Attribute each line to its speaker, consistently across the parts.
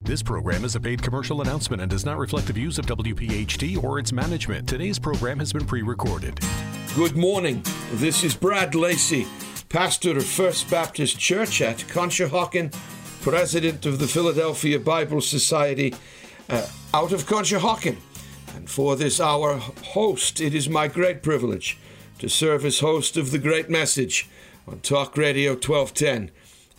Speaker 1: This program is a paid commercial announcement and does not reflect the views of WPHT or its management. Today's program has been pre-recorded.
Speaker 2: Good morning. This is Brad Lacey, pastor of First Baptist Church at Conshohocken, president of the Philadelphia Bible Society out of Conshohocken. And for this hour host, it is my great privilege to serve as host of The Great Message on Talk Radio 1210.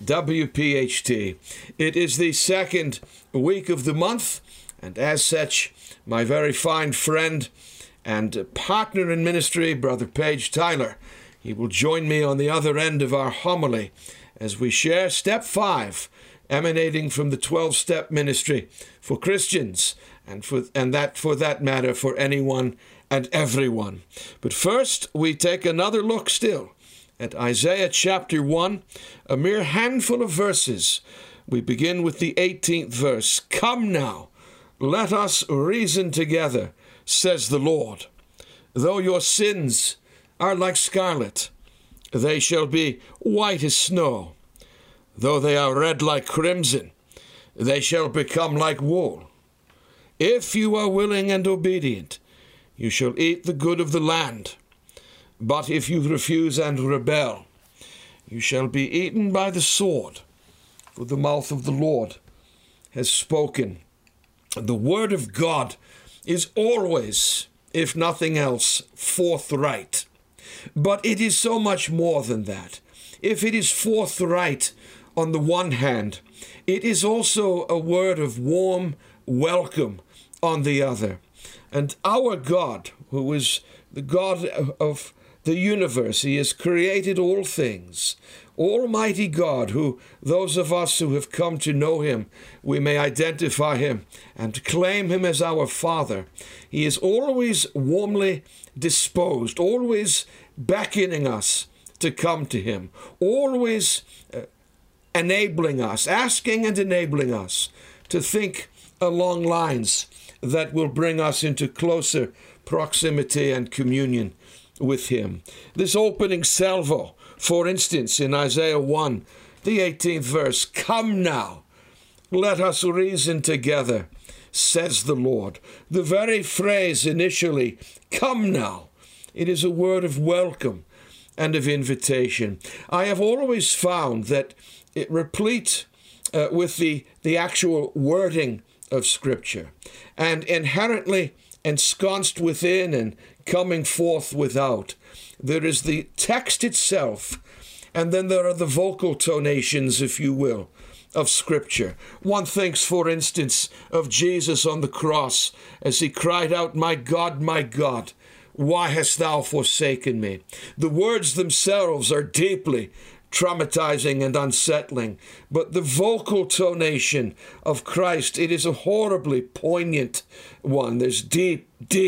Speaker 2: WPHT. It is the second week of the month, and as such, my very fine friend and partner in ministry, Brother Page Tyler, he will join me on the other end of our homily as we share Step 5, emanating from the 12-step ministry for Christians, and for that matter, for anyone and everyone. But first, we take another look still at Isaiah chapter 1, a mere handful of verses. We begin with the 18th verse. Come now, let us reason together, says the Lord. Though your sins are like scarlet, they shall be white as snow. Though they are red like crimson, they shall become like wool. If you are willing and obedient, you shall eat the good of the land. But if you refuse and rebel, you shall be eaten by the sword, for the mouth of the Lord has spoken. The word of God is always, if nothing else, forthright. But it is so much more than that. If it is forthright on the one hand, it is also a word of warm welcome on the other. And our God, who is the God of the universe, he has created all things. Almighty God, who those of us who have come to know him, we may identify him and claim him as our Father. He is always warmly disposed, always beckoning us to come to him, always enabling us, asking and enabling us to think along lines that will bring us into closer proximity and communion with him. This opening salvo, for instance, in Isaiah 1, the 18th verse, come now, let us reason together, says the Lord. The very phrase initially, come now, it is a word of welcome and of invitation. I have always found that it replete with the actual wording of Scripture, and inherently ensconced within and coming forth without, there is the text itself, and then there are the vocal tonations, if you will, of Scripture. One thinks, for instance, of Jesus on the cross as he cried out, my God, why hast thou forsaken me? The words themselves are deeply traumatizing and unsettling, but the vocal tonation of Christ, it is a horribly poignant one. There's deep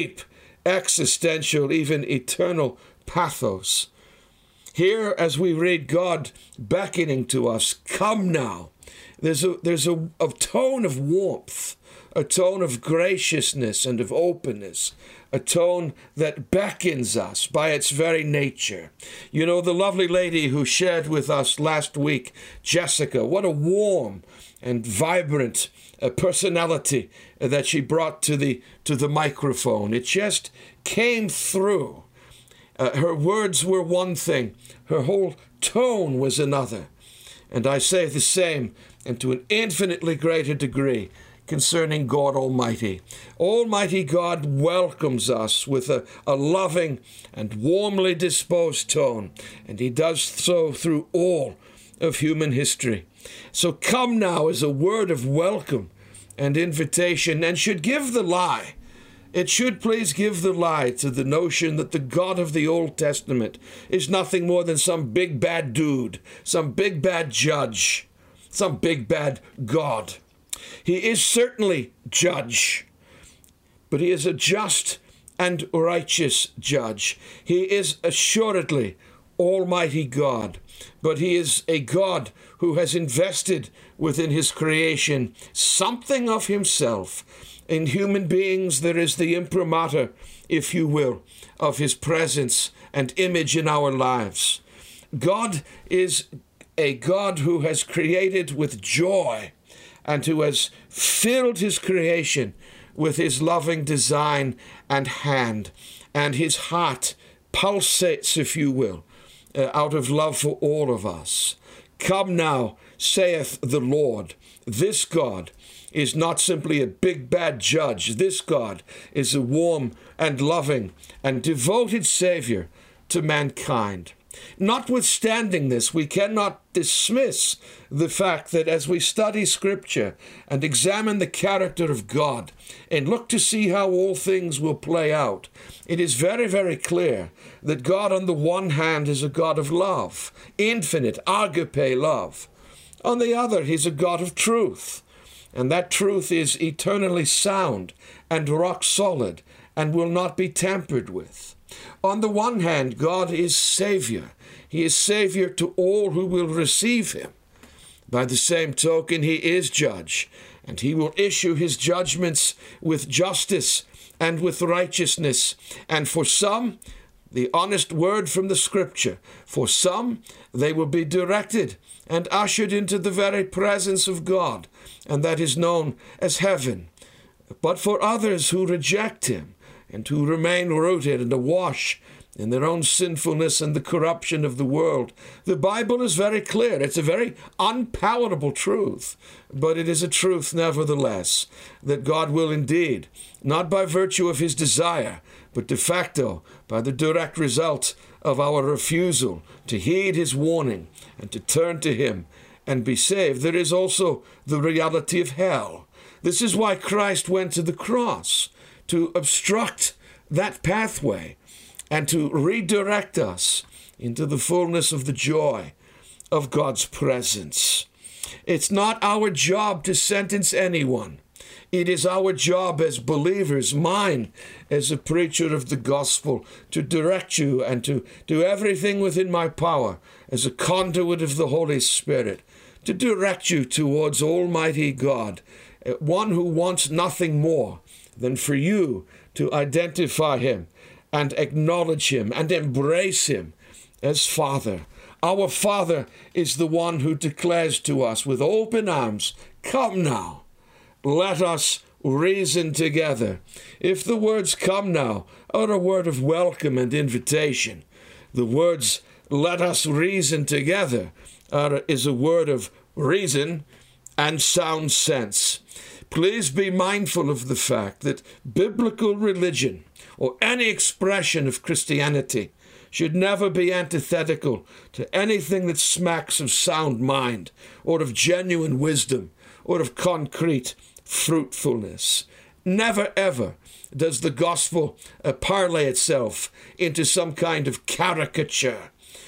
Speaker 2: existential, even eternal pathos. Here, as we read God beckoning to us, come now, there's a tone of warmth, a tone of graciousness and of openness, a tone that beckons us by its very nature. You know, the lovely lady who shared with us last week, Jessica, what a warm and vibrant personality that she brought to the microphone. It just came through. Her words were one thing, her whole tone was another. And I say the same, and to an infinitely greater degree, concerning God Almighty. Almighty God welcomes us with a loving and warmly disposed tone, and he does so through all of human history. So come now is a word of welcome and invitation, and should give the lie. It should please give the lie to the notion that the God of the Old Testament is nothing more than some big bad dude, some big bad judge, some big bad God. He is certainly judge, but he is a just and righteous judge. He is assuredly Almighty God, but he is a God who has invested within his creation something of himself. In human beings, there is the imprimatur, if you will, of his presence and image in our lives. God is a God who has created with joy and who has filled his creation with his loving design and hand, and his heart pulsates, if you will, out of love for all of us. Come now, saith the Lord. This God is not simply a big bad judge. This God is a warm and loving and devoted Savior to mankind. Notwithstanding this, we cannot dismiss the fact that as we study Scripture and examine the character of God and look to see how all things will play out, it is very, very clear that God on the one hand is a God of love, infinite, agape love. On the other, he's a God of truth, and that truth is eternally sound and rock solid and will not be tampered with. On the one hand, God is Savior. He is Savior to all who will receive him. By the same token, he is Judge, and he will issue his judgments with justice and with righteousness. And for some, the honest word from the Scripture, for some, they will be directed and ushered into the very presence of God, and that is known as heaven. But for others who reject him, and who remain rooted and awash in their own sinfulness and the corruption of the world, the Bible is very clear. It's a very unpalatable truth, but it is a truth nevertheless, that God will indeed, not by virtue of his desire, but de facto, by the direct result of our refusal to heed his warning and to turn to him and be saved. There is also the reality of hell. This is why Christ went to the cross, to obstruct that pathway and to redirect us into the fullness of the joy of God's presence. It's not our job to sentence anyone. It is our job as believers, mine as a preacher of the gospel, to direct you and to do everything within my power as a conduit of the Holy Spirit, to direct you towards Almighty God, one who wants nothing more than for you to identify him and acknowledge him and embrace him as Father. Our Father is the one who declares to us with open arms, "Come now, let us reason together." If the words "come now" are a word of welcome and invitation, the words "let us reason together" is a word of reason and sound sense. Please be mindful of the fact that biblical religion, or any expression of Christianity, should never be antithetical to anything that smacks of sound mind, or of genuine wisdom, or of concrete fruitfulness. Never, ever does the gospel parlay itself into some kind of caricature.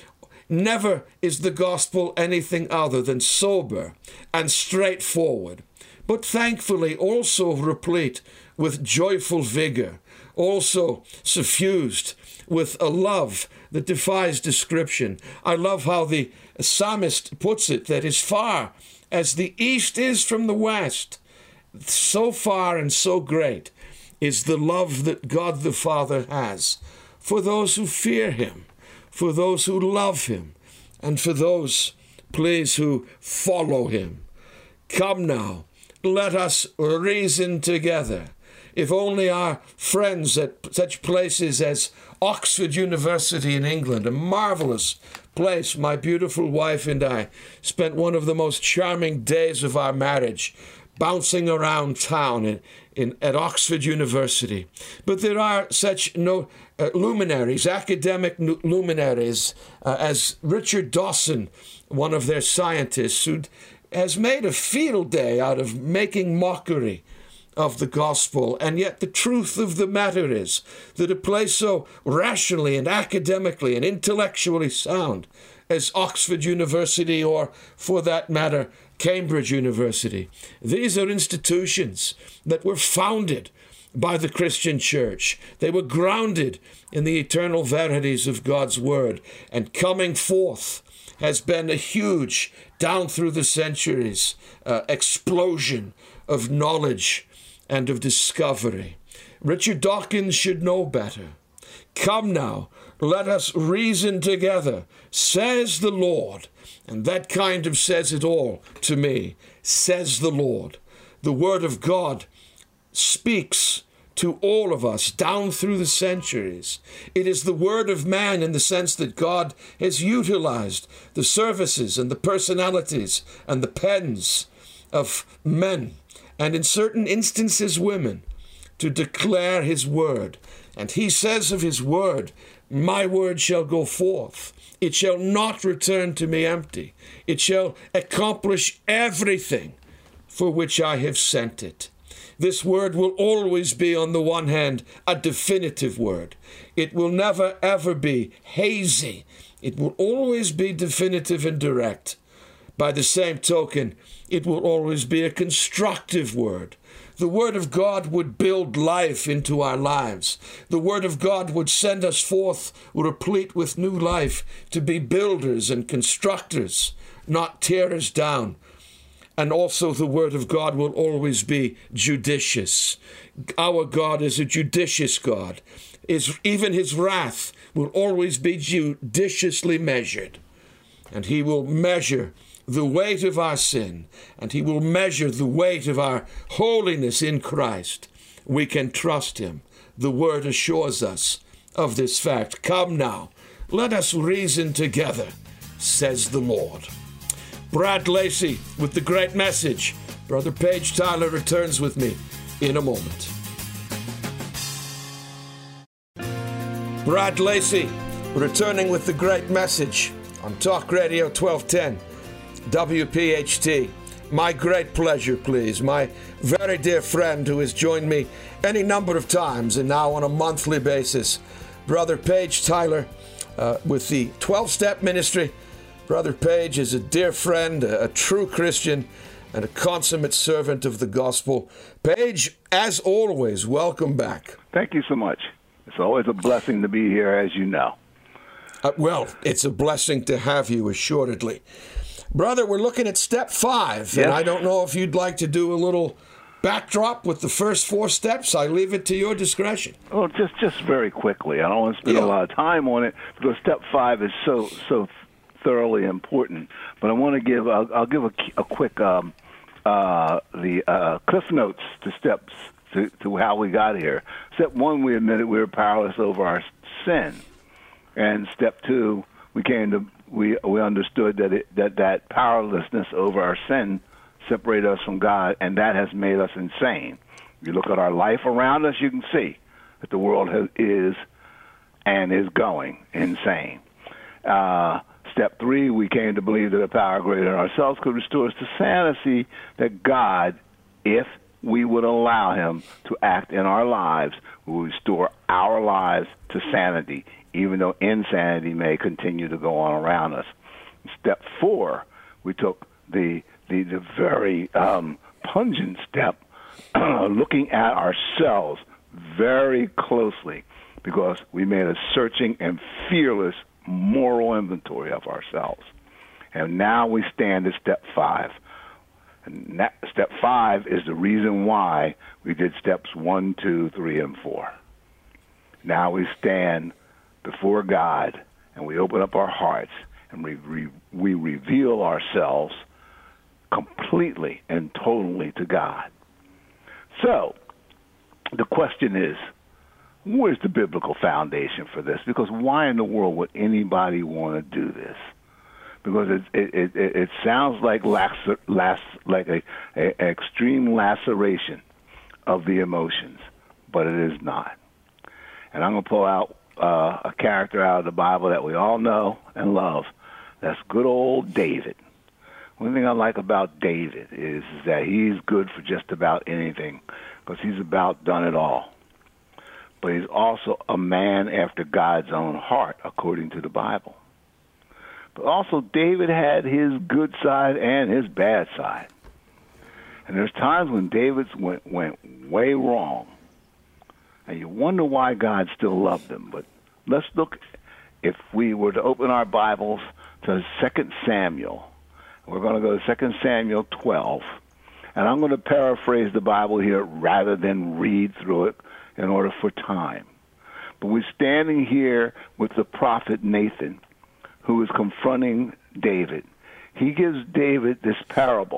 Speaker 2: Never is the gospel anything other than sober and straightforward, but thankfully also replete with joyful vigor, also suffused with a love that defies description. I love how the psalmist puts it, that as far as the east is from the west, so far and so great is the love that God the Father has for those who fear him, for those who love him, and for those, please, who follow him. Come now, let us reason together. If only our friends at such places as Oxford University in England, a marvelous place, my beautiful wife and I spent one of the most charming days of our marriage bouncing around town at Oxford University. But there are such luminaries, academic luminaries, as Richard Dawson, one of their scientists, who has made a field day out of making mockery of the gospel. And yet the truth of the matter is that a place so rationally and academically and intellectually sound as Oxford University, or for that matter, Cambridge University, these are institutions that were founded by the Christian church. They were grounded in the eternal verities of God's word, and coming forth has been a huge, down through the centuries, explosion of knowledge and of discovery. Richard Dawkins should know better. Come now, let us reason together, says the Lord. And that kind of says it all to me. says the Lord. The Word of God speaks to all of us down through the centuries. It is the word of man in the sense that God has utilized the services and the personalities and the pens of men, and in certain instances women, to declare his word. And he says of his word, my word shall go forth. It shall not return to me empty. It shall accomplish everything for which I have sent it. This word will always be, on the one hand, a definitive word. It will never, ever be hazy. It will always be definitive and direct. By the same token, it will always be a constructive word. The Word of God would build life into our lives. The Word of God would send us forth replete with new life to be builders and constructors, not tearers down. And also the Word of God will always be judicious. Our God is a judicious God. Even his wrath will always be judiciously measured. And he will measure the weight of our sin, and he will measure the weight of our holiness in Christ. We can trust him. The Word assures us of this fact. Come now, let us reason together, says the Lord. Brad Lacey with the great message. Brother Page Tyler returns with me in a moment. Brad Lacey returning with the great message on Talk Radio 1210 WPHT. My great pleasure, please. My very dear friend who has joined me any number of times and now on a monthly basis, Brother Page Tyler with the 12-Step Ministry. Brother Page is a dear friend, a true Christian, and a consummate servant of the gospel. Page, as always, welcome back.
Speaker 3: Thank you so much. It's always a blessing to be here, as you know.
Speaker 2: Well, it's a blessing to have you, assuredly. Brother, we're looking at step 5,
Speaker 3: yes.
Speaker 2: And I don't know if you'd like to do a little backdrop with the first 4 steps. I leave it to your discretion.
Speaker 3: Well, just very quickly. I don't want to spend a lot of time on it because step 5 is so thoroughly important. But I want to give I'll give a quick cliff notes to steps to how we got here. Step 1, we admitted we were powerless over our sin, and step 2, we understood that powerlessness over our sin separated us from God, and that has made us insane. If you look at our life around us, you can see that the world is going insane. Step 3, we came to believe that a power greater than ourselves could restore us to sanity, that God, if we would allow him to act in our lives, will restore our lives to sanity, even though insanity may continue to go on around us. Step 4, we took the very pungent step looking at ourselves very closely, because we made a searching and fearless moral inventory of ourselves. And now we stand at step 5. And step 5 is the reason why we did steps 1, 2, 3, and 4. Now we stand before God, and we open up our hearts, and we reveal ourselves completely and totally to God. So the question is, where's the biblical foundation for this? Because why in the world would anybody want to do this? Because it sounds like an extreme laceration of the emotions, but it is not. And I'm going to pull out a character out of the Bible that we all know and love. That's good old David. One thing I like about David is that he's good for just about anything, because he's about done it all. But he's also a man after God's own heart, according to the Bible. But also, David had his good side and his bad side. And there's times when David went way wrong. And you wonder why God still loved him. But let's look, if we were to open our Bibles to 2 Samuel. We're going to go to 2 Samuel 12. And I'm going to paraphrase the Bible here rather than read through it in order for time. But we're standing here with the prophet Nathan, who is confronting David. He gives David this parable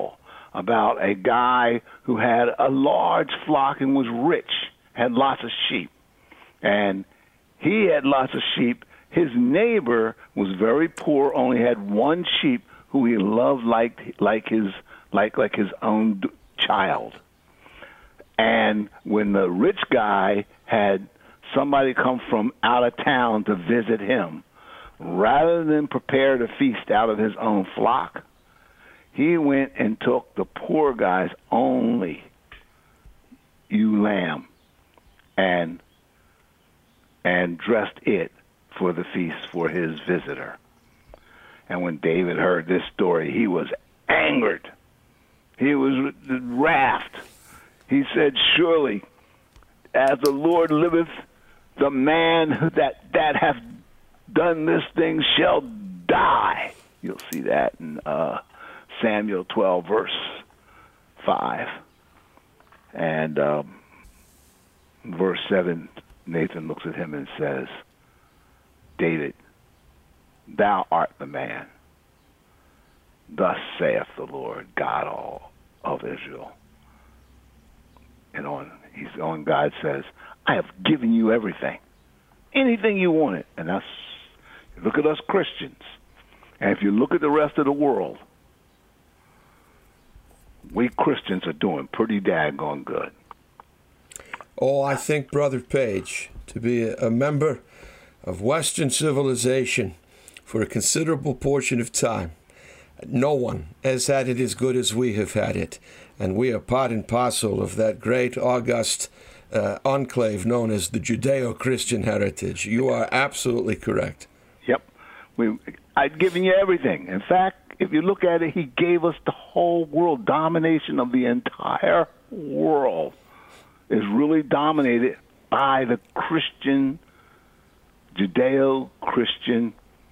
Speaker 3: about a guy who had a large flock and was rich, had lots of sheep. And he had lots of sheep. His neighbor was very poor, only had one sheep who he loved like his own child. And when the rich guy had somebody come from out of town to visit him, rather than prepare the feast out of his own flock, he went and took the poor guy's only ewe lamb and dressed it for the feast for his visitor. And when David heard this story, he was angered. He was wrath. He said, "Surely, as the Lord liveth, the man that hath done this thing shall die." You'll see that in Samuel 12, verse 5. And verse 7, Nathan looks at him and says, "David, thou art the man. Thus saith the Lord God all of Israel." And God says, "I have given you everything, anything you wanted." And that's, look at us Christians. And if you look at the rest of the world, we Christians are doing pretty daggone good.
Speaker 2: Oh, I think, Brother Page, to be a member of Western civilization for a considerable portion of time, no one has had it as good as we have had it. And we are part and parcel of that great, august enclave known as the Judeo-Christian heritage. You are absolutely correct.
Speaker 3: Yep. I'd given you everything. In fact, if you look at it, he gave us the whole world. Domination of the entire world is really dominated by the Christian, Judeo-Christian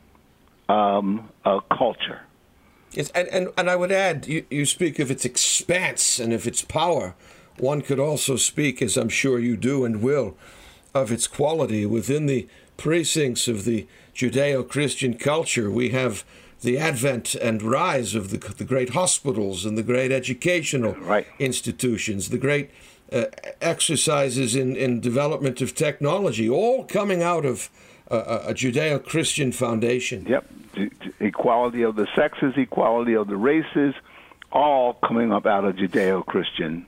Speaker 3: culture.
Speaker 2: Yes, and I would add, you speak of its expanse and of its power. One could also speak, as I'm sure you do and will, of its quality. Within the precincts of the Judeo-Christian culture, we have the advent and rise of the great hospitals and the great educational institutions, the great exercises in development of technology, all coming out of a Judeo-Christian foundation.
Speaker 3: Yep. Equality of the sexes, equality of the races, all coming up out of Judeo-Christian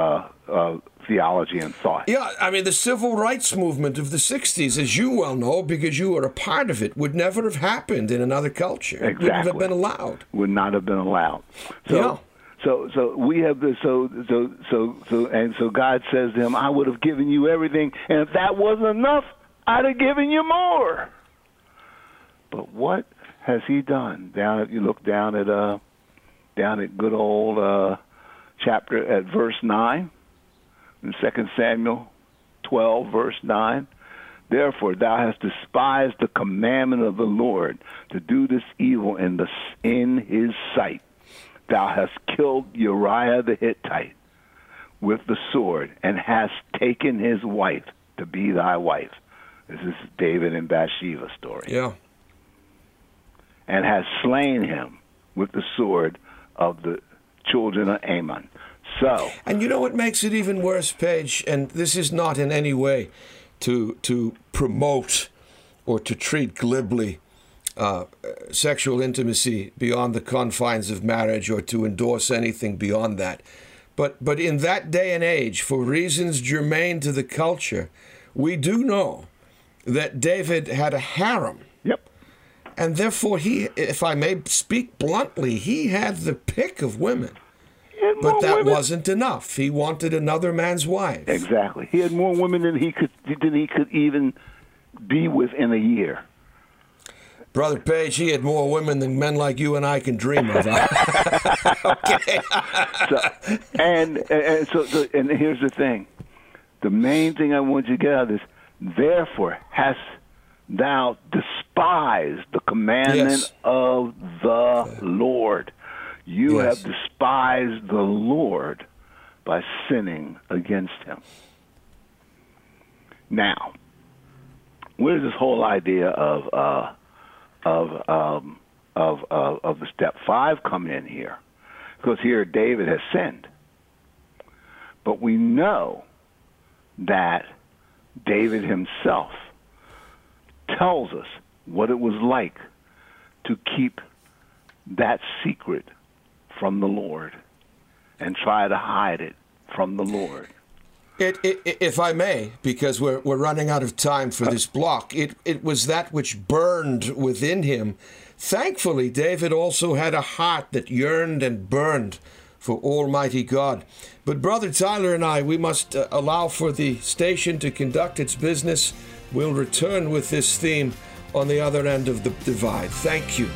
Speaker 3: theology and thought.
Speaker 2: Yeah, I mean, the civil rights movement of the 60s, as you well know, because you were a part of it, would never have happened in another culture.
Speaker 3: Exactly.
Speaker 2: It wouldn't have been allowed.
Speaker 3: Would not have been allowed. So we have this. So God says to him, "I would have given you everything, and if that wasn't enough, I'd have given you more." But what has he done? You look down at good old chapter at verse 9 in 2 Samuel 12, verse 9. "Therefore thou hast despised the commandment of the Lord to do this evil in his sight. Thou hast killed Uriah the Hittite with the sword, and hast taken his wife to be thy wife." This is David and Bathsheba story.
Speaker 2: Yeah.
Speaker 3: "And has slain him with the sword of the children of Ammon." So,
Speaker 2: and you know what makes it even worse, Paige, and this is not in any way to promote or to treat glibly sexual intimacy beyond the confines of marriage or to endorse anything beyond that. But in that day and age, for reasons germane to the culture, we do know that David had a harem.
Speaker 3: Yep.
Speaker 2: And therefore, he, if I may speak bluntly, he had the pick of women. But that wasn't enough. He wanted another man's wife.
Speaker 3: Exactly. He had more women than he could even be with in a year.
Speaker 2: Brother Page, he had more women than men like you and I can dream of. Okay.
Speaker 3: And here's the thing. The main thing I want you to get out of this: therefore hast thou despised the commandment of the Lord. You have despised the Lord by sinning against him. Now, where does this whole idea of the step 5 come in here? because here David has sinned. But we know that David himself tells us what it was like to keep that secret from the Lord and try to hide it from the Lord.
Speaker 2: If I may, because we're running out of time for this block, it was that which burned within him. Thankfully, David also had a heart that yearned and burned for Almighty God. But Brother Tyler and I, we must allow for the station to conduct its business. We'll return with this theme on the other end of the divide. Thank you.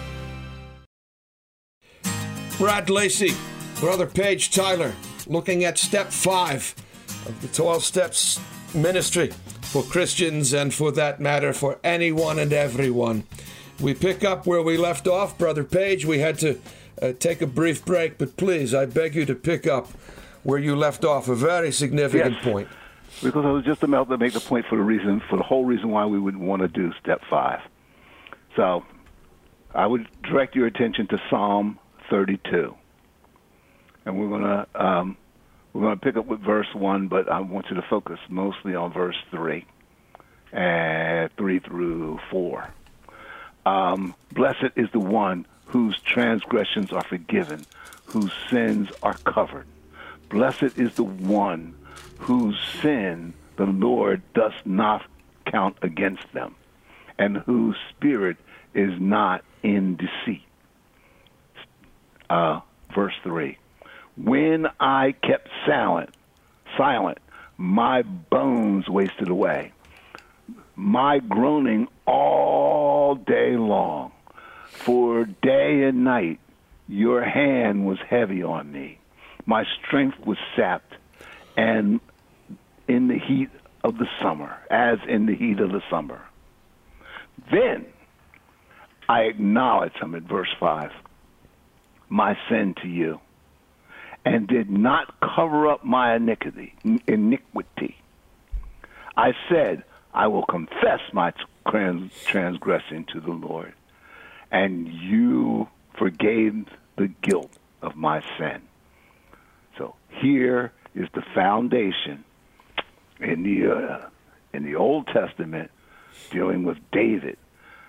Speaker 2: Brad Lacey, Brother Page Tyler, looking at step 5 of the 12 Steps ministry for Christians and, for that matter, for anyone and everyone. We pick up where we left off. Brother Page, we had to take a brief break, but please, I beg you to pick up where you left off, a very significant point.
Speaker 3: Because I was just about to make the point for the whole reason why we would want to do step 5. So I would direct your attention to Psalm 32. And we're going to pick up with verse 1, but I want you to focus mostly on verse 3 and 3 through 4. Blessed is the one whose transgressions are forgiven, whose sins are covered. Blessed is the one whose sin the Lord does not count against them, and whose spirit is not in deceit. Verse 3. When I kept silent, my bones wasted away, my groaning all day long. For day and night your hand was heavy on me. My strength was sapped, and in the heat of the summer, as in the heat of the summer. Then I acknowledged, I'm at verse 5, my sin to you, and did not cover up my iniquity. I said, I will confess my transgression to the Lord, and you forgave the guilt of my sin. So here is the foundation in the Old Testament dealing with David.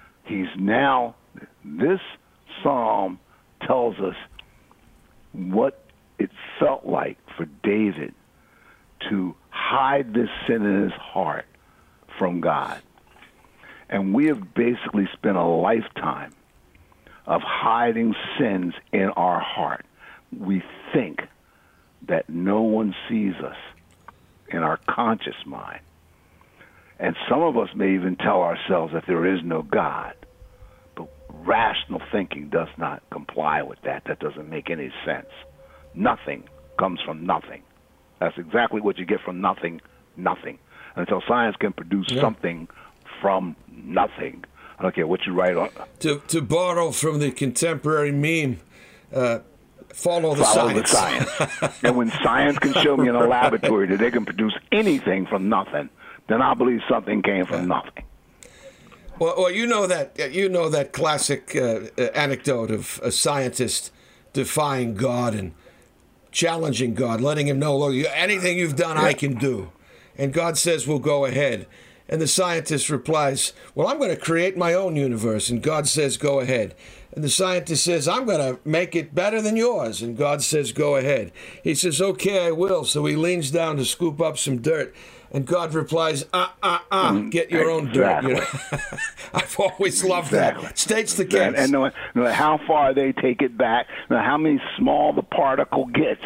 Speaker 3: This psalm tells us what it felt like for David to hide this sin in his heart from God. And we have basically spent a lifetime of hiding sins in our heart. We think that no one sees us in our conscious mind. And some of us may even tell ourselves that there is no God. But rational thinking does not comply with that. That doesn't make any sense. Nothing comes from nothing. That's exactly what you get from nothing. Until science can produce something from nothing. I don't care what you write on.
Speaker 2: To borrow from the contemporary meme, follow the science.
Speaker 3: And when science can show me in a laboratory that they can produce anything from nothing, then I believe something came from nothing.
Speaker 2: Well, you know that classic anecdote of a scientist defying God and challenging God, letting him know, look, anything you've done, I can do. And God says, well, go ahead. And the scientist replies, well, I'm going to create my own universe. And God says, go ahead. And the scientist says, I'm going to make it better than yours. And God says, go ahead. He says, okay, I will. So he leans down to scoop up some dirt. And God replies, get your own dirt. You know? I've always loved that. States the case.
Speaker 3: And no matter how far they take it back, no matter how many small the particle gets,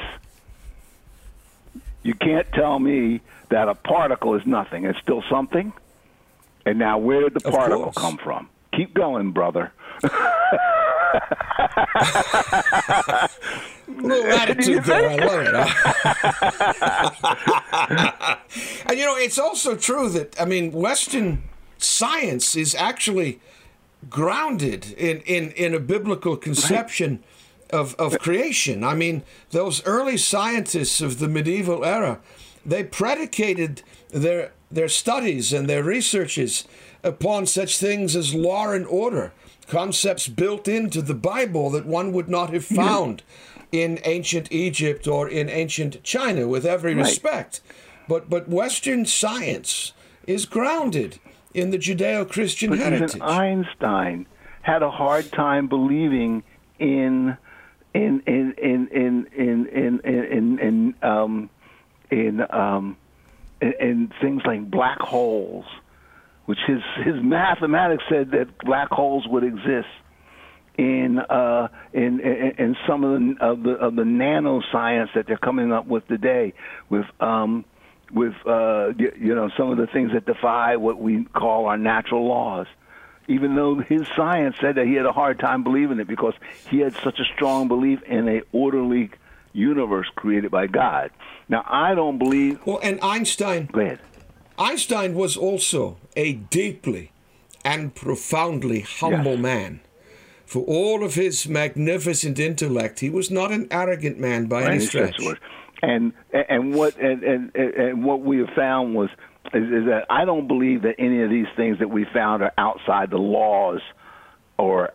Speaker 3: you can't tell me that a particle is nothing. It's still something. And now where did the particle come from? Keep going, brother.
Speaker 2: A little attitude there. I love it. And, it's also true that, Western science is actually grounded in a biblical conception of creation. Those early scientists of the medieval era, they predicated their studies and their researches upon such things as law and order, concepts built into the Bible that one would not have found in ancient Egypt or in ancient China, with every respect. But Western science is grounded in the Judeo-Christian heritage.
Speaker 3: Even Einstein had a hard time believing in things like black holes, which his mathematics said that black holes would exist in some of the nanoscience that they're coming up with today, with some of the things that defy what we call our natural laws. Even though his science said that he had a hard time believing it because he had such a strong belief in an orderly universe created by God. Now, I don't believe...
Speaker 2: Well, and Einstein...
Speaker 3: Go ahead.
Speaker 2: Einstein was also a deeply and profoundly humble man. For all of his magnificent intellect, he was not an arrogant man by any stretch.
Speaker 3: And what we have found is that I don't believe that any of these things that we found are outside the laws, or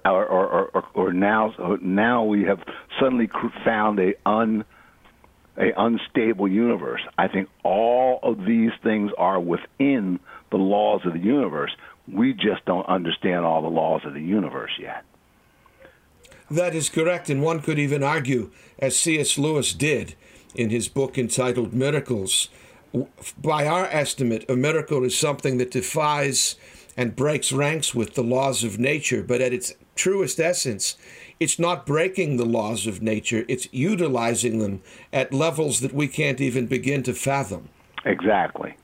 Speaker 3: now we have suddenly found a unstable universe. I think all of these things are within the laws of the universe. We just don't understand all the laws of the universe yet.
Speaker 2: That is correct, and one could even argue, as C.S. Lewis did in his book entitled Miracles, by our estimate, a miracle is something that defies and breaks ranks with the laws of nature, but at its truest essence, it's not breaking the laws of nature, it's utilizing them at levels that we can't even begin to fathom.
Speaker 3: Exactly.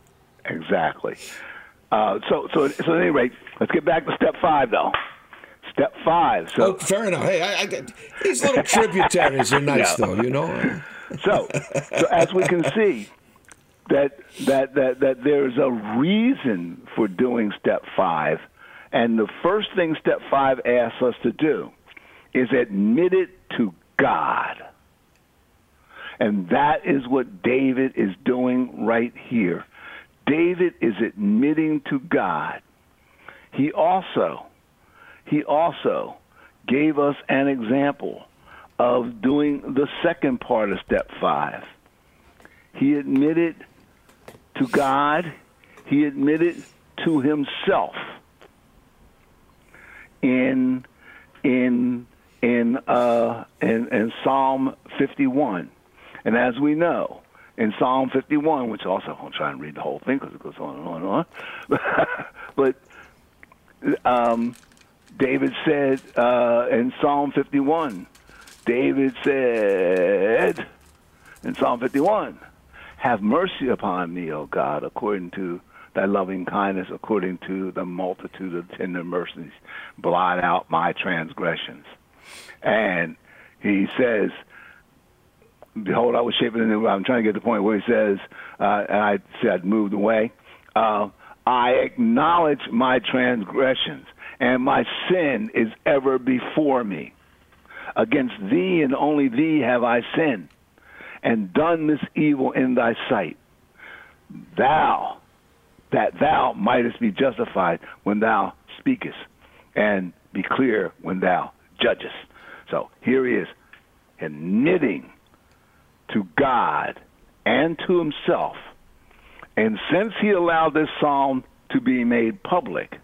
Speaker 3: So at any rate, let's get back to step 5, though. Step 5. So
Speaker 2: fair enough. Hey, these little tributaries are nice, though, you know.
Speaker 3: So as we can see, that there's a reason for doing step 5, and the first thing step 5 asks us to do is admit it to God. And that is what David is doing right here. David is admitting to God. He also gave us an example of doing the second part of step 5. He admitted to God. He admitted to himself in Psalm 51. And as we know, in Psalm 51, which also, I'll try and read the whole thing because it goes on and on and on. But David said in Psalm 51, David said in Psalm 51, "Have mercy upon me, O God, according to thy loving kindness, according to the multitude of tender mercies, blot out my transgressions." And he says, behold, I was shaping in the, I'm trying to get to the point where he says, and I said, moved away, I acknowledge my transgressions, and my sin is ever before me. Against thee and only thee have I sinned, and done this evil in thy sight. That thou mightest be justified when thou speakest, and be clear when thou judgest. So here he is, admitting to God and to himself. And since he allowed this psalm to be made public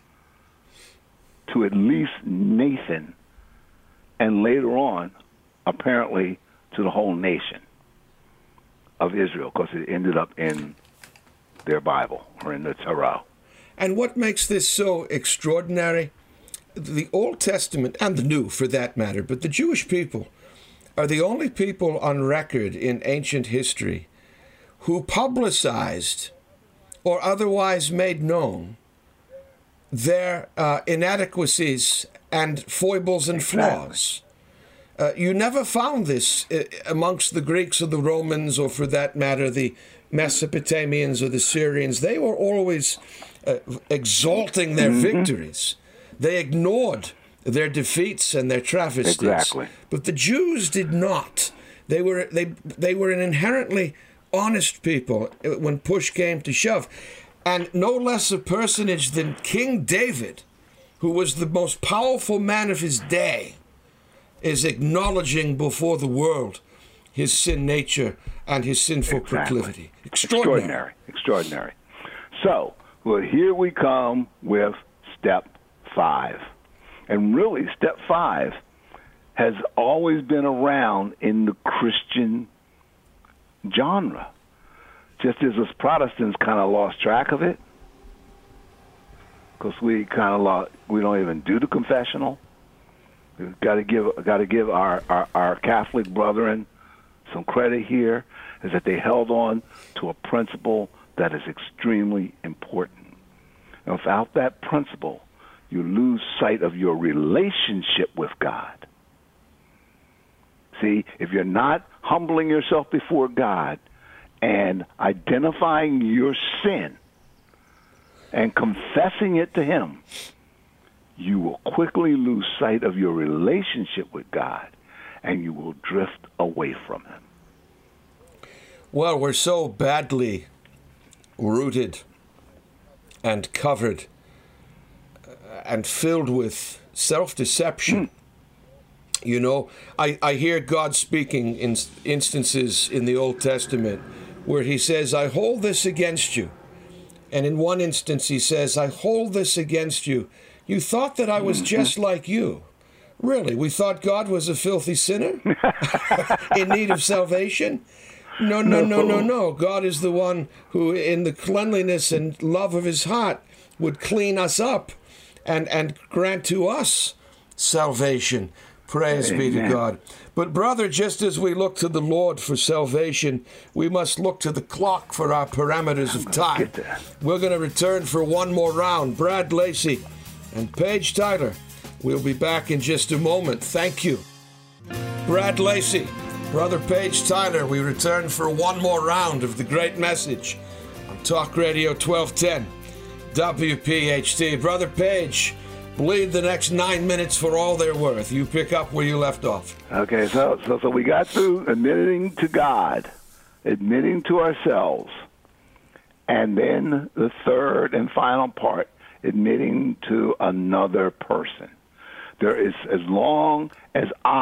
Speaker 3: to at least Nathan, and later on, apparently, to the whole nation of Israel, because it ended up in their Bible, or in the Torah.
Speaker 2: And what makes this so extraordinary, the Old Testament, and the New for that matter, but the Jewish people are the only people on record in ancient history who publicized or otherwise made known their inadequacies and foibles and flaws. You never found this amongst the Greeks or the Romans, or for that matter, the Mesopotamians or the Syrians. They were always exalting their victories. They ignored their defeats and their travesties.
Speaker 3: Exactly.
Speaker 2: But the Jews did not. They were an inherently honest people when push came to shove. And no less a personage than King David, who was the most powerful man of his day, is acknowledging before the world his sin nature and his sinful proclivity. Extraordinary.
Speaker 3: Extraordinary. So, well, here we come with step 5. And really, step 5 has always been around in the Christian genre. Just as us Protestants kind of lost track of it, because we don't even do the confessional. We've got to give our Catholic brethren some credit here, is that they held on to a principle that is extremely important. And without that principle, you lose sight of your relationship with God. See, if you're not humbling yourself before God and identifying your sin and confessing it to Him, you will quickly lose sight of your relationship with God, and you will drift away from Him.
Speaker 2: Well, we're so badly rooted and covered and filled with self-deception. You know, I hear God speaking in instances in the Old Testament where He says, I hold this against you. And in one instance He says, I hold this against you. You thought that I was just like you. Really? We thought God was a filthy sinner in need of salvation? No. God is the one who, in the cleanliness and love of His heart, would clean us up and grant to us salvation. Praise be to God. But brother, just as we look to the Lord for salvation, we must look to the clock for our parameters of time. We're going to return for one more round. Brad Lacey and Paige Tyler. We'll be back in just a moment. Thank you. Brad Lacey, Brother Paige Tyler, we return for one more round of the great message on Talk Radio 1210 WPHT. Brother Paige, bleed the next 9 minutes for all they're worth. You pick up where you left off.
Speaker 3: Okay, so we got through admitting to God, admitting to ourselves, and then the third and final part, admitting to another person. There is, as long as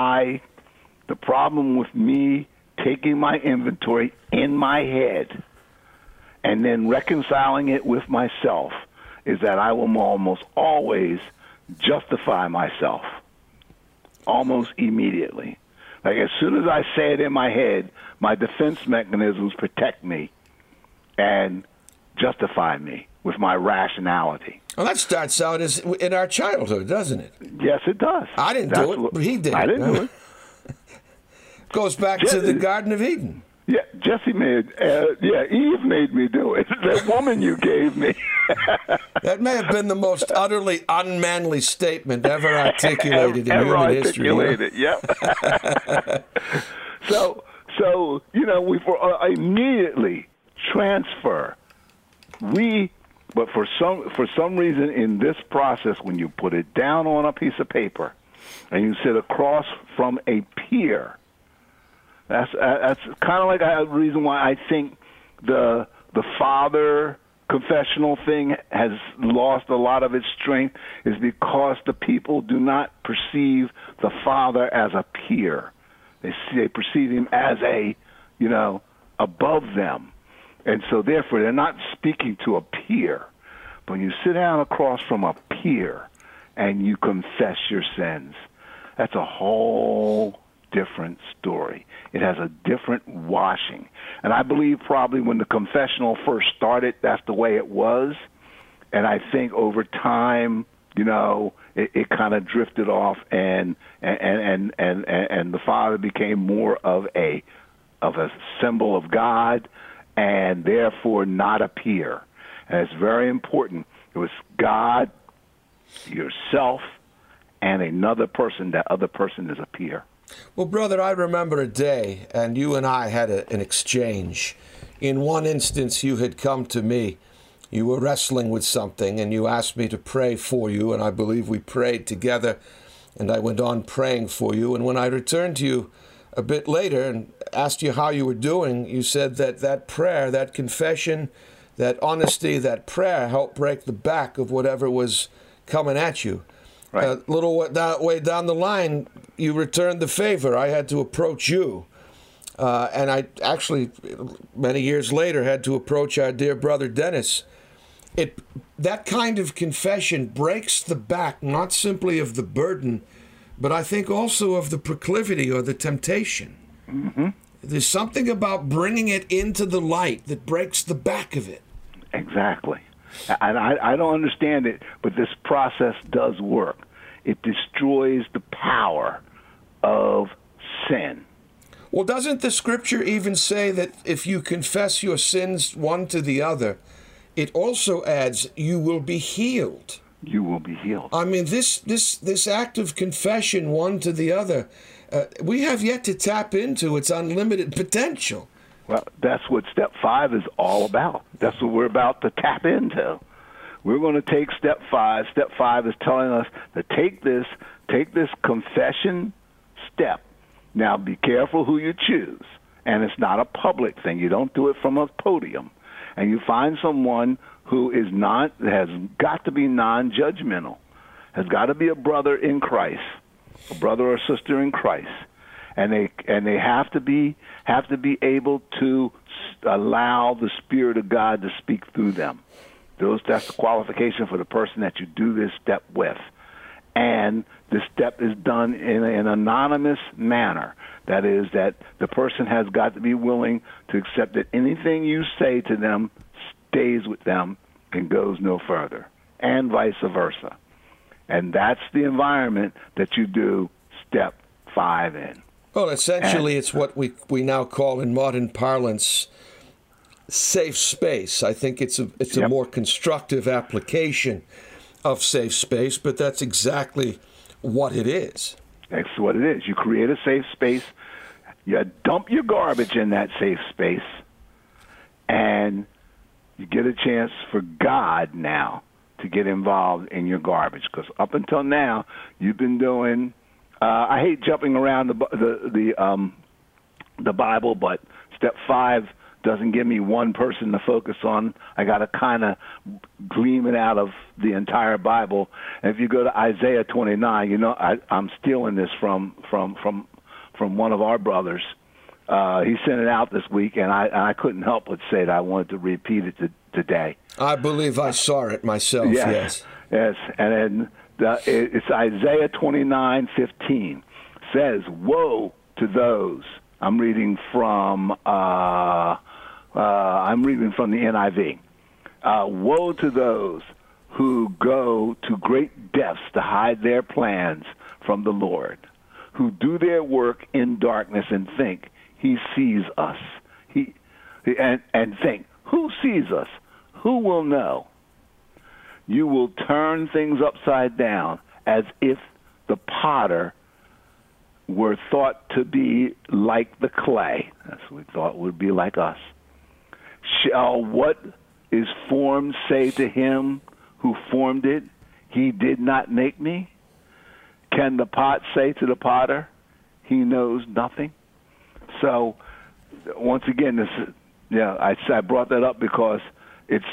Speaker 3: the problem with me taking my inventory in my head and then reconciling it with myself is that I will almost always justify myself almost immediately. Like as soon as I say it in my head, my defense mechanisms protect me and justify me with my rationality.
Speaker 2: Well, that starts out as in our childhood, doesn't it?
Speaker 3: Yes, it does.
Speaker 2: I didn't do it, but he did.
Speaker 3: I didn't do it.
Speaker 2: Goes back to the Garden of Eden.
Speaker 3: Yeah, Eve made me do it. That woman you gave me.
Speaker 2: That may have been the most utterly unmanly statement ever articulated in human history. Yep.
Speaker 3: So we immediately transfer. But for some reason in this process, when you put it down on a piece of paper and you sit across from a peer, that's kind of like a reason why I think the father confessional thing has lost a lot of its strength, is because the people do not perceive the father as a peer. They perceive him as above them. And so, therefore, they're not speaking to a peer. But when you sit down across from a peer and you confess your sins, that's a whole different story. It has a different washing. And I believe probably when the confessional first started, that's the way it was. And I think over time, it kind of drifted off, and the Father became more of a symbol of God, and therefore not a peer. And it's very important. It was God, yourself, and another person. That other person is a peer.
Speaker 2: Well, brother, I remember a day, and you and I had an exchange. In one instance, you had come to me. You were wrestling with something, and you asked me to pray for you, and I believe we prayed together, and I went on praying for you. And when I returned to you a bit later and asked you how you were doing, you said that prayer, that confession, that honesty, that prayer helped break the back of whatever was coming at you.
Speaker 3: Right.
Speaker 2: A little way down the line, you returned the favor. I had to approach you. And I actually, many years later, had to approach our dear brother Dennis. That kind of confession breaks the back, not simply of the burden, but I think also of the proclivity or the temptation.
Speaker 3: Mm-hmm.
Speaker 2: There's something about bringing it into the light that breaks the back of it.
Speaker 3: Exactly. And I don't understand it, but this process does work. It destroys the power of sin.
Speaker 2: Well, doesn't the scripture even say that if you confess your sins one to the other, it also adds, you will be healed?
Speaker 3: You will be healed.
Speaker 2: I mean, this act of confession one to the other, we have yet to tap into its unlimited potential.
Speaker 3: Well, that's what step 5 is all about. That's what we're about to tap into. We're going to take step 5. Step 5 is telling us to take this confession step. Now, be careful who you choose. And it's not a public thing. You don't do it from a podium. And you find someone who has got to be non-judgmental, has got to be a brother in Christ, a brother or sister in Christ. And they have to be able to allow the Spirit of God to speak through them. That's the qualification for the person that you do this step with. And the step is done in an anonymous manner. That is, that the person has got to be willing to accept that anything you say to them stays with them and goes no further, and vice versa. And that's the environment that you do step 5 in.
Speaker 2: Well, essentially, it's what we now call in modern parlance safe space. I think it's a more constructive application of safe space, but that's exactly what it is.
Speaker 3: That's what it is. You create a safe space, you dump your garbage in that safe space, and you get a chance for God now to get involved in your garbage. Because up until now, you've been doing... I hate jumping around the Bible, but step 5 doesn't give me one person to focus on. I got to kind of gleam it out of the entire Bible. And if you go to Isaiah 29, I'm stealing this from one of our brothers. He sent it out this week, and I couldn't help but say that I wanted to repeat it today.
Speaker 2: I believe I saw it myself. Yes.
Speaker 3: And then it's Isaiah 29:15. Says, "Woe to those." I'm reading from the NIV. Woe to those who go to great depths to hide their plans from the Lord, who do their work in darkness and think He sees us. And think, who sees us? Who will know? You will turn things upside down as if the potter were thought to be like the clay. That's what we thought would be like us. Shall what is formed say to him who formed it, he did not make me? Can the pot say to the potter, he knows nothing? So, once again, I brought that up because it's,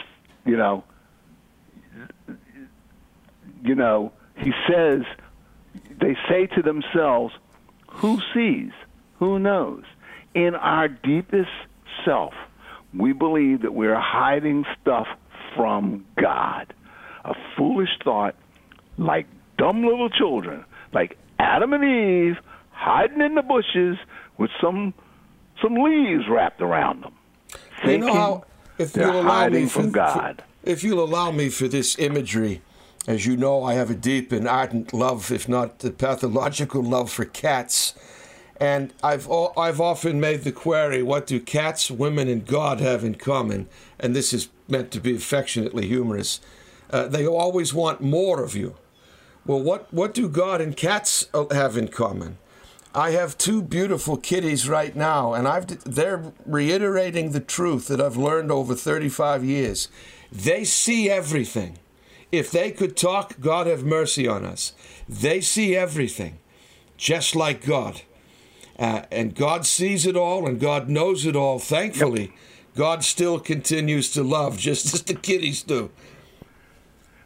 Speaker 3: he says, they say to themselves, who sees? Who knows? In our deepest self, we believe that we're hiding stuff from God. A foolish thought, like dumb little children, like Adam and Eve, hiding in the bushes with some leaves wrapped around them.
Speaker 2: If you'll allow me
Speaker 3: from God.
Speaker 2: If you'll allow me for this imagery, as you know, I have a deep and ardent love, if not the pathological love, for cats. And I've often made the query, what do cats, women, and God have in common? And this is meant to be affectionately humorous. They always want more of you. Well, what do God and cats have in common? I have 2 beautiful kitties right now, and they're reiterating the truth that I've learned over 35 years. They see everything. If they could talk, God have mercy on us. They see everything, just like God. And God sees it all, and God knows it all. Thankfully, God still continues to love, just as the kitties do.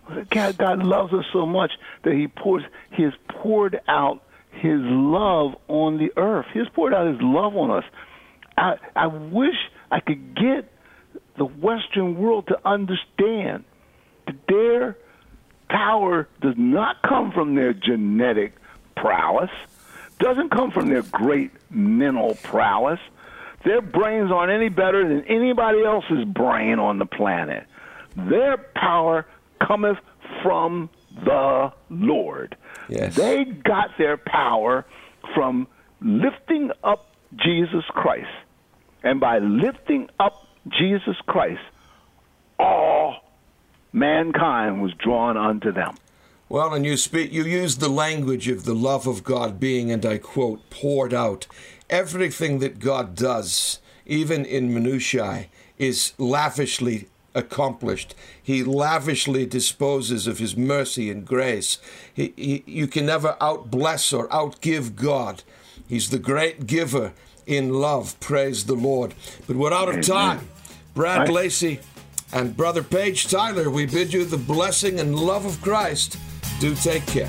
Speaker 3: God loves us so much that He has poured out His love on the earth. He has poured out His love on us. I wish I could get the Western world to understand that their power does not come from their genetic prowess, doesn't come from their great mental prowess. Their brains aren't any better than anybody else's brain on the planet. Their power cometh from the Lord.
Speaker 2: Yes.
Speaker 3: They got their power from lifting up Jesus Christ. And by lifting up Jesus Christ, all mankind was drawn unto them.
Speaker 2: Well, and you use the language of the love of God being, and I quote, poured out. Everything that God does, even in minutiae, is lavishly accomplished. He lavishly disposes of His mercy and grace. You can never outbless or outgive God. He's the great giver in love. Praise the Lord. But we're out of time. Brad Lacey and Brother Paige Tyler, we bid you the blessing and love of Christ. Do take care.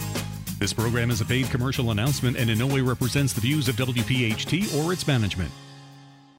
Speaker 1: This program is a paid commercial announcement and in no way represents the views of WPHT or its management.